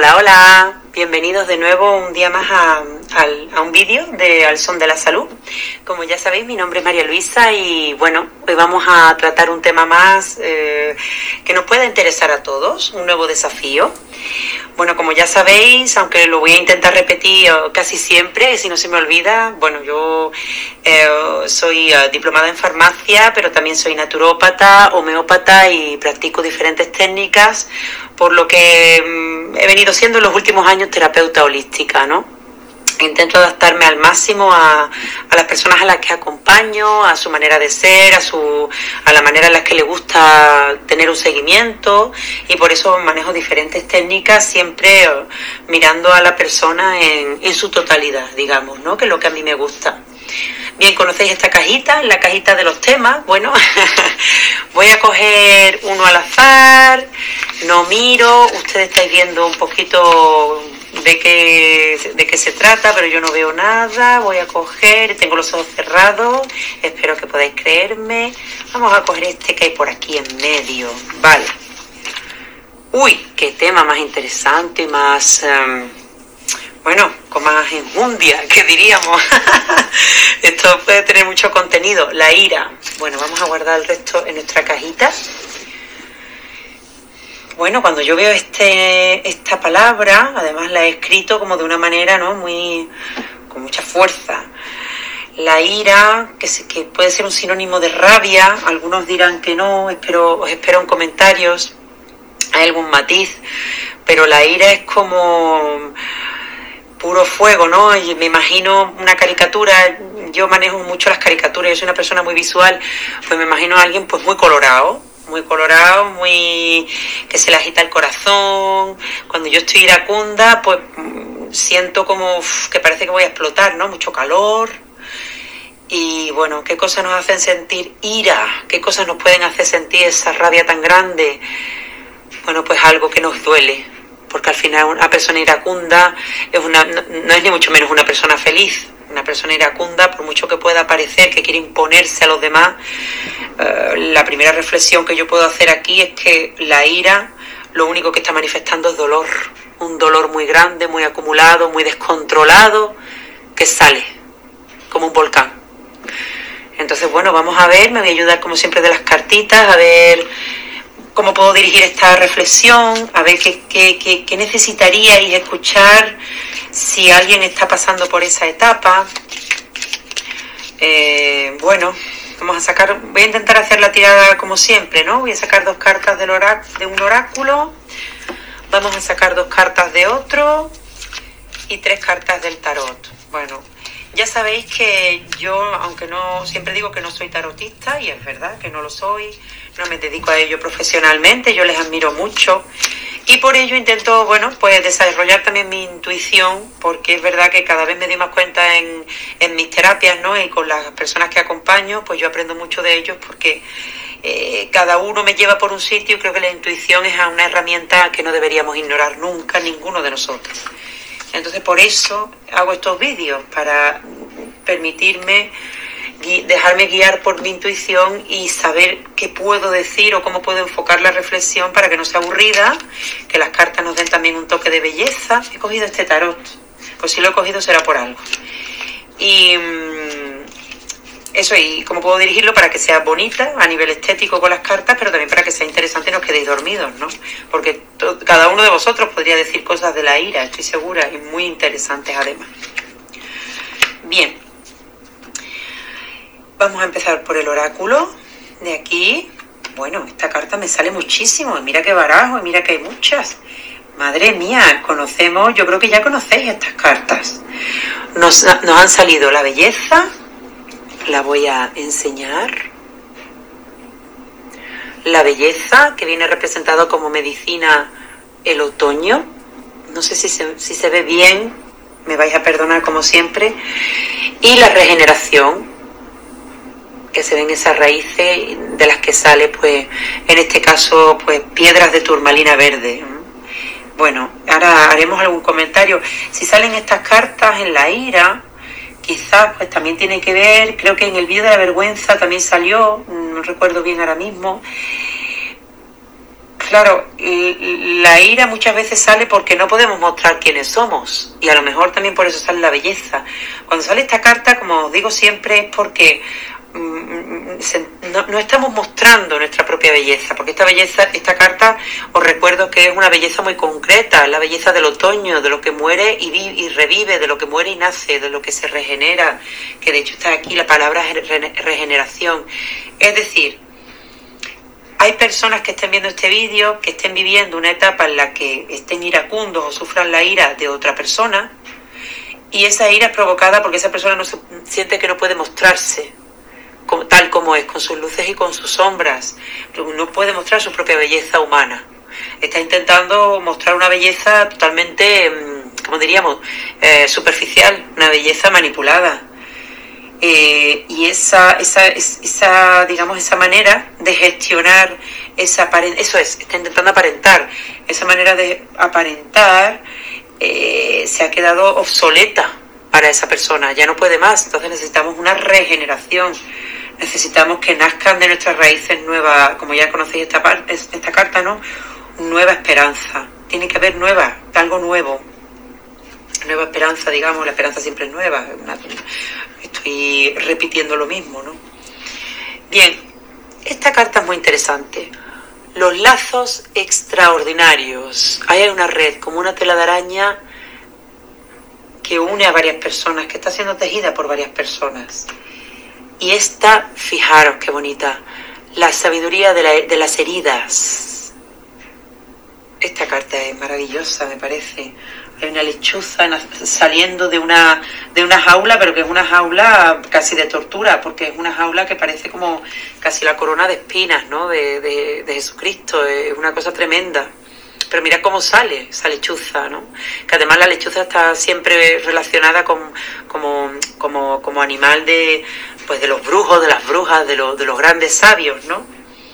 Hola, hola, bienvenidos de nuevo un día más a un vídeo de Al Son de la Salud. Como ya sabéis, mi nombre es María Luisa y bueno, hoy vamos a tratar un tema más que nos pueda interesar a todos, un nuevo desafío. Bueno, como ya sabéis, aunque lo voy a intentar repetir casi siempre, si no se me olvida, bueno, yo soy diplomada en farmacia, pero también soy naturópata, homeópata y practico diferentes técnicas, por lo que he venido siendo en los últimos años terapeuta holística, ¿no? Intento adaptarme al máximo a las personas a las que acompaño, a su manera de ser, a la manera en la que le gusta tener un seguimiento, y por eso manejo diferentes técnicas, siempre mirando a la persona en su totalidad, digamos, ¿no? Que es lo que a mí me gusta. Bien, ¿conocéis esta cajita? La cajita de los temas. Bueno, voy a coger uno al azar, no miro, ustedes estáis viendo un poquito de qué se trata, pero yo no veo nada. Voy a coger, tengo los ojos cerrados, espero que podáis creerme. Vamos a coger este que hay por aquí en medio, vale. Uy, qué tema más interesante y más... bueno, con más enjundia, que diríamos. Esto puede tener mucho contenido. La ira. Bueno, vamos a guardar el resto en nuestra cajita. Bueno, cuando yo veo esta palabra, además la he escrito como de una manera, ¿no?, con mucha fuerza. La ira, que puede ser un sinónimo de rabia. Algunos dirán que no, os espero en comentarios. Hay algún matiz, pero la ira es como... puro fuego, ¿no? Y me imagino una caricatura, yo manejo mucho las caricaturas, yo soy una persona muy visual, pues me imagino a alguien pues muy colorado, que se le agita el corazón. Cuando yo estoy iracunda, pues siento como que parece que voy a explotar, ¿no? Mucho calor. Y bueno, ¿qué cosas nos hacen sentir ira? ¿Qué cosas nos pueden hacer sentir esa rabia tan grande? Bueno, pues algo que nos duele. Porque al final una persona iracunda no es ni mucho menos una persona feliz. Una persona iracunda, por mucho que pueda parecer que quiere imponerse a los demás, la primera reflexión que yo puedo hacer aquí es que la ira lo único que está manifestando es dolor. Un dolor muy grande, muy acumulado, muy descontrolado, que sale como un volcán. Entonces, bueno, vamos a ver, me voy a ayudar como siempre de las cartitas, a ver cómo puedo dirigir esta reflexión, a ver qué necesitaríais escuchar si alguien está pasando por esa etapa. Bueno, voy a intentar hacer la tirada como siempre, ¿no? Voy a sacar 2 cartas de un oráculo, vamos a sacar 2 cartas de otro y 3 cartas del tarot. Bueno, ya sabéis que yo, aunque no siempre digo que no soy tarotista, y es verdad que no lo soy, no me dedico a ello profesionalmente, yo les admiro mucho y por ello intento, bueno, pues desarrollar también mi intuición, porque es verdad que cada vez me doy más cuenta en mis terapias, ¿no? Y con las personas que acompaño, pues yo aprendo mucho de ellos, porque cada uno me lleva por un sitio, y creo que la intuición es una herramienta que no deberíamos ignorar nunca, ninguno de nosotros. Entonces por eso hago estos vídeos, para permitirme dejarme guiar por mi intuición y saber qué puedo decir o cómo puedo enfocar la reflexión para que no sea aburrida, que las cartas nos den también un toque de belleza. He cogido este tarot, pues si lo he cogido será por algo. Y eso, y cómo puedo dirigirlo para que sea bonita a nivel estético con las cartas, pero también para que sea interesante y no os quedéis dormidos, ¿no? Porque cada uno de vosotros podría decir cosas de la ira, estoy segura, y muy interesantes además. Bien, vamos a empezar por el oráculo de aquí. Bueno, esta carta me sale muchísimo, y mira qué barajo, y mira que hay muchas. Madre mía, yo creo que ya conocéis estas cartas. Nos han salido la belleza. La voy a enseñar. La belleza, que viene representado como medicina el otoño. No sé si se ve bien, me vais a perdonar como siempre. Y la regeneración, que se ven esas raíces de las que sale, pues, en este caso, pues, piedras de turmalina verde. Bueno, ahora haremos algún comentario. Si salen estas cartas en la ira, quizás pues también tiene que ver, creo que en el vídeo de la vergüenza también salió, no recuerdo bien ahora mismo, claro, la ira muchas veces sale porque no podemos mostrar quiénes somos, y a lo mejor también por eso sale la belleza. Cuando sale esta carta, como os digo siempre, es porque no estamos mostrando nuestra propia belleza, porque esta carta, os recuerdo que es una belleza muy concreta, la belleza del otoño, de lo que muere y revive, de lo que muere y nace, de lo que se regenera, que de hecho está aquí la palabra regeneración. Es decir, hay personas que estén viendo este vídeo, que estén viviendo una etapa en la que estén iracundos o sufran la ira de otra persona, y esa ira es provocada porque esa persona siente que no puede mostrarse tal como es, con sus luces y con sus sombras. No puede mostrar su propia belleza humana. Está intentando mostrar una belleza totalmente, como diríamos, superficial, una belleza manipulada. Y esa manera de gestionar está intentando aparentar. Esa manera de aparentar se ha quedado obsoleta para esa persona, ya no puede más. Entonces necesitamos una regeneración, necesitamos que nazcan de nuestras raíces nuevas, como ya conocéis esta carta, ¿no? Nueva esperanza, tiene que haber algo nuevo, nueva esperanza, digamos. La esperanza siempre es nueva. Estoy repitiendo lo mismo, ¿no? Bien, esta carta es muy interesante. Los lazos extraordinarios. Hay una red, como una tela de araña, que une a varias personas, que está siendo tejida por varias personas. Y esta, fijaros qué bonita, la sabiduría de las heridas. Esta carta es maravillosa, me parece. Hay una lechuza saliendo de una jaula, pero que es una jaula casi de tortura, porque es una jaula que parece como casi la corona de espinas, ¿no? de Jesucristo. Es una cosa tremenda. Pero mira cómo sale esa lechuza, ¿no? Que además la lechuza está siempre relacionada como animal de los brujos, de las brujas, de los grandes sabios, ¿no?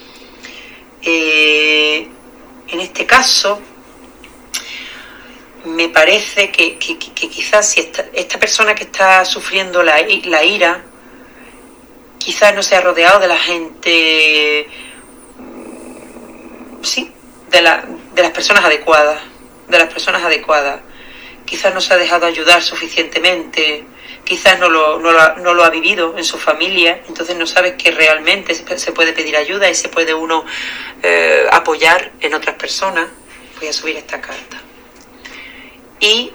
En este caso, me parece que quizás si esta persona que está sufriendo la ira, quizás no se ha rodeado de la gente, sí, de las personas adecuadas, quizás no se ha dejado ayudar suficientemente, quizás no lo ha vivido en su familia, entonces no sabe que realmente se puede pedir ayuda y se puede uno apoyar en otras personas. Voy a subir esta carta. Y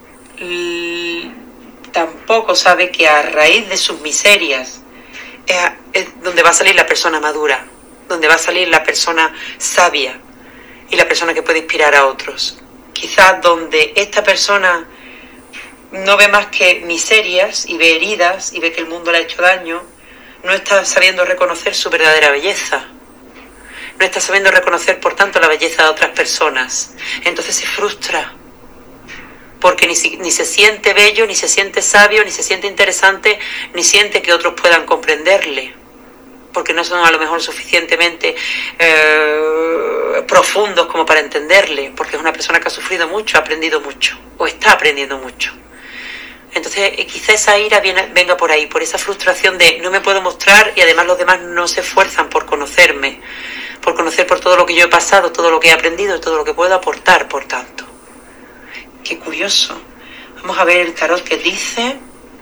tampoco sabe que a raíz de sus miserias es donde va a salir la persona madura, donde va a salir la persona sabia y la persona que puede inspirar a otros. Quizás donde esta persona no ve más que miserias y ve heridas y ve que el mundo le ha hecho daño, no está sabiendo reconocer su verdadera belleza, no está sabiendo reconocer por tanto la belleza de otras personas. Entonces se frustra porque ni se siente bello, ni se siente sabio, ni se siente interesante, ni siente que otros puedan comprenderle, porque no son a lo mejor suficientemente profundos como para entenderle, porque es una persona que ha sufrido mucho, ha aprendido mucho, o está aprendiendo mucho. Entonces quizá esa ira venga por ahí, por esa frustración de no me puedo mostrar, y además los demás no se esfuerzan por conocerme, por conocer por todo lo que yo he pasado, todo lo que he aprendido, todo lo que puedo aportar, por tanto. Qué curioso. Vamos a ver el tarot que dice.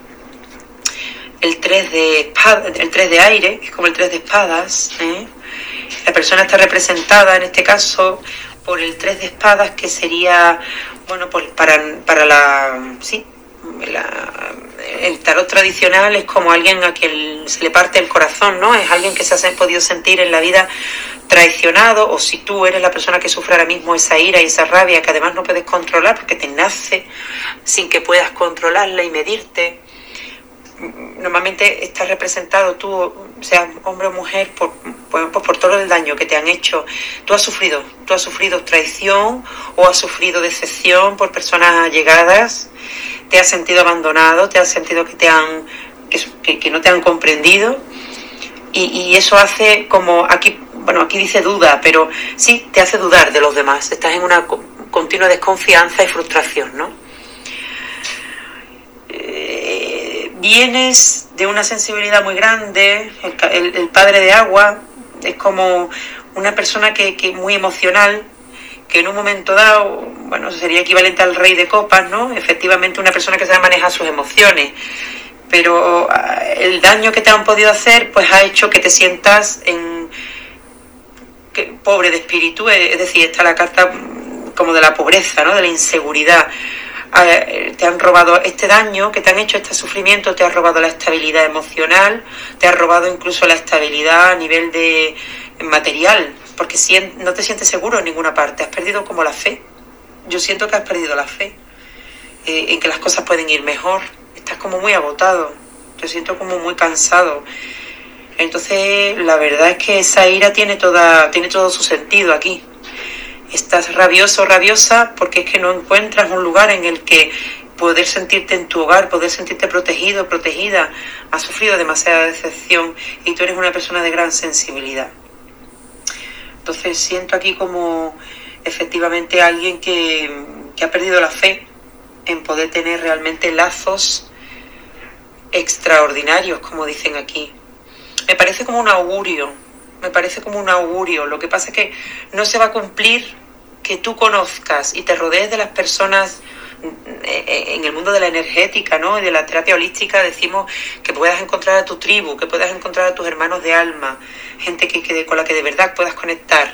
El 3 de aire, es como el 3 de espadas, ¿eh? La persona está representada en este caso por el 3 de espadas, que sería, bueno, para el tarot tradicional es como alguien a quien se le parte el corazón, ¿no? Es alguien que se ha podido sentir en la vida traicionado, o si tú eres la persona que sufre ahora mismo esa ira y esa rabia que además no puedes controlar porque te nace sin que puedas controlarla y medirte. Normalmente estás representado tú, seas hombre o mujer, por todo el daño que te han hecho. Tú has sufrido traición, o has sufrido decepción por personas allegadas, te has sentido abandonado, te has sentido que no te han comprendido, y eso hace como aquí dice duda, pero sí, te hace dudar de los demás. Estás en una continua desconfianza y frustración, ¿no? Vienes de una sensibilidad muy grande. El padre de agua es como una persona que muy emocional, que en un momento dado, bueno, sería equivalente al rey de copas, ¿no? Efectivamente, una persona que sabe manejar sus emociones, pero el daño que te han podido hacer, pues ha hecho que te sientas pobre de espíritu, es decir, está la carta como de la pobreza, ¿no? De la inseguridad. Te han robado este daño que te han hecho, este sufrimiento, te ha robado la estabilidad emocional, te ha robado incluso la estabilidad a nivel de material, porque no te sientes seguro en ninguna parte, has perdido como la fe. Yo siento que has perdido la fe en que las cosas pueden ir mejor, estás como muy agotado, te siento como muy cansado. Entonces la verdad es que esa ira tiene todo su sentido aquí. Estás rabioso o rabiosa porque es que no encuentras un lugar en el que poder sentirte en tu hogar, poder sentirte protegido, protegida. Has sufrido demasiada decepción y tú eres una persona de gran sensibilidad. Entonces siento aquí como efectivamente alguien que ha perdido la fe en poder tener realmente lazos extraordinarios, como dicen aquí. Me parece como un augurio, Lo que pasa es que no se va a cumplir que tú conozcas y te rodees de las personas en el mundo de la energética, ¿no? Y de la terapia holística. Decimos que puedas encontrar a tu tribu, que puedas encontrar a tus hermanos de alma, gente con la que de verdad puedas conectar.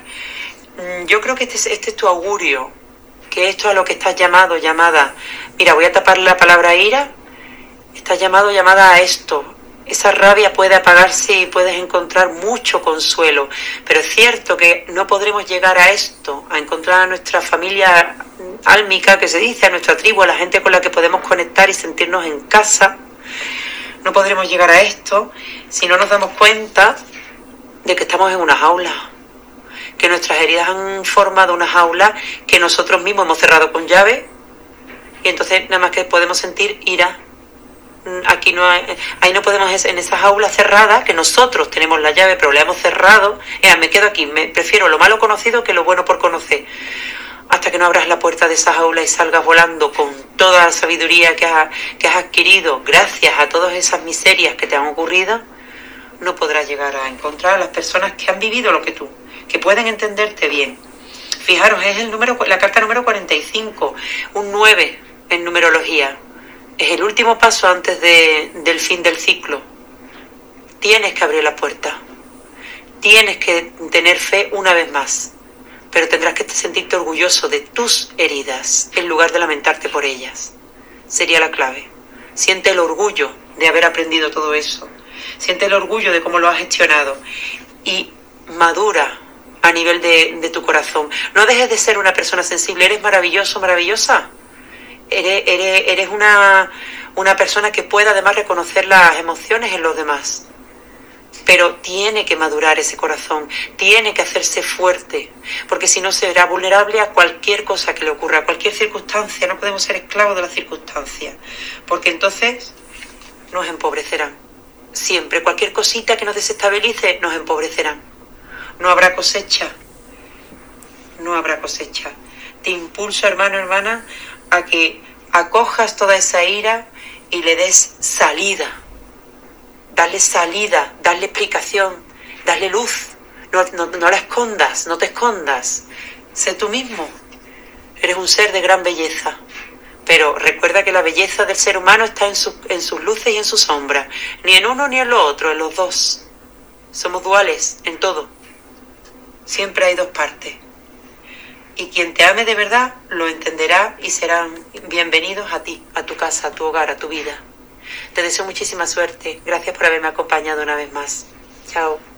Yo creo que este es tu augurio, que esto es a lo que estás llamado, llamada. Mira, voy a tapar la palabra ira. Estás llamado, llamada a esto. Esa rabia puede apagarse y puedes encontrar mucho consuelo, pero es cierto que no podremos llegar a esto, a encontrar a nuestra familia álmica, que se dice, a nuestra tribu, a la gente con la que podemos conectar y sentirnos en casa. No podremos llegar a esto si no nos damos cuenta de que estamos en una jaula, que nuestras heridas han formado una jaula que nosotros mismos hemos cerrado con llave, y entonces nada más que podemos sentir ira. Aquí ahí no podemos, en esa jaula cerrada, que nosotros tenemos la llave pero la hemos cerrado. Me quedo aquí, prefiero lo malo conocido que lo bueno por conocer. Hasta que no abras la puerta de esa jaula y salgas volando con toda la sabiduría que has adquirido gracias a todas esas miserias que te han ocurrido, no podrás llegar a encontrar a las personas que han vivido lo que tú, que pueden entenderte bien. Fijaros, es la carta número 45, un 9 en numerología. Es el último paso antes del fin del ciclo. Tienes que abrir la puerta. Tienes que tener fe una vez más. Pero tendrás que sentirte orgulloso de tus heridas en lugar de lamentarte por ellas. Sería la clave. Siente el orgullo de haber aprendido todo eso. Siente el orgullo de cómo lo has gestionado. Y madura a nivel de tu corazón. No dejes de ser una persona sensible. Eres maravilloso, maravillosa. Eres una persona que puede además reconocer las emociones en los demás, pero tiene que madurar ese corazón, tiene que hacerse fuerte, porque si no será vulnerable a cualquier cosa que le ocurra, a cualquier circunstancia. No podemos ser esclavos de las circunstancias, porque entonces nos empobrecerán. Siempre, cualquier cosita que nos desestabilice nos empobrecerán. No habrá cosecha. Te impulso, hermano, hermana, a que acojas toda esa ira y le des salida. Dale salida, dale explicación, dale luz. No la escondas, no te escondas. Sé tú mismo. Eres un ser de gran belleza. Pero recuerda que la belleza del ser humano está en sus luces y en sus sombras. Ni en uno ni en lo otro, en los dos. Somos duales en todo. Siempre hay dos partes. Y quien te ame de verdad lo entenderá y serán bienvenidos a ti, a tu casa, a tu hogar, a tu vida. Te deseo muchísima suerte. Gracias por haberme acompañado una vez más. Chao.